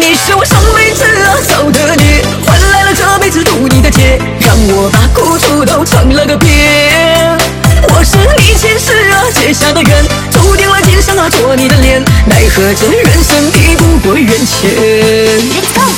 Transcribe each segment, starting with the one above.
你是我上辈子造的孽，换来了这辈子渡你的劫，让我把苦楚都尝了个遍。我是你前世结下的缘，注定了今生做你的脸，奈何这人生抵不过缘钱。Let's go。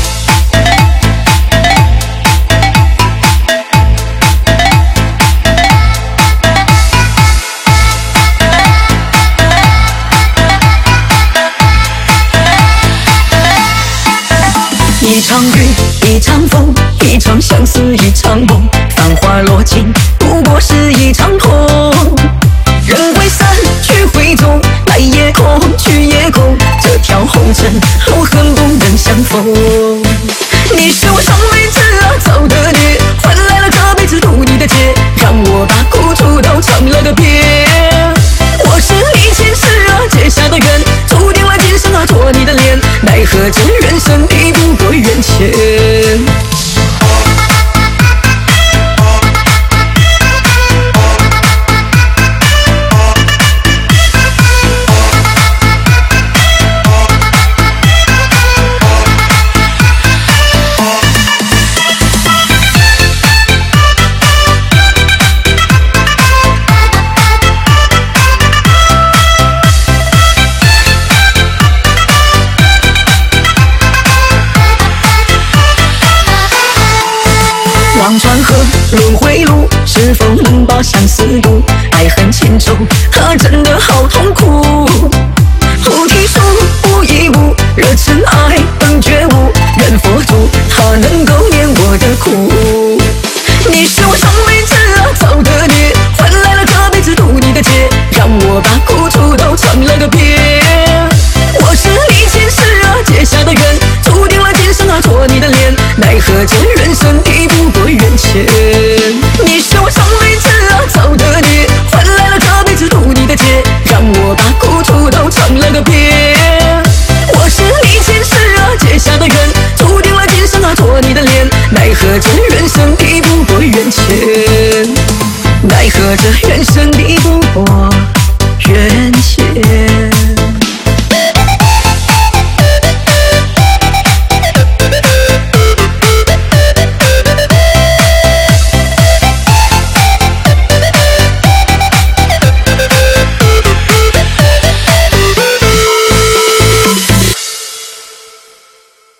一场雨，一场风，一场相思，一场梦。繁华落尽，不过是一场空。人会散，曲会终，来也空，去也空。这条红尘，路恨不能相逢。你是我上辈子造的孽，换来了这辈子渡你的劫，让我把苦楚都尝了个遍。我是你前世结下的缘，注定了今生做你的脸，奈何这人生抵不过缘钱。望川河，轮回路，是否能把相思渡？爱恨情仇，真的好痛苦。菩提树，无一物，热尘埃，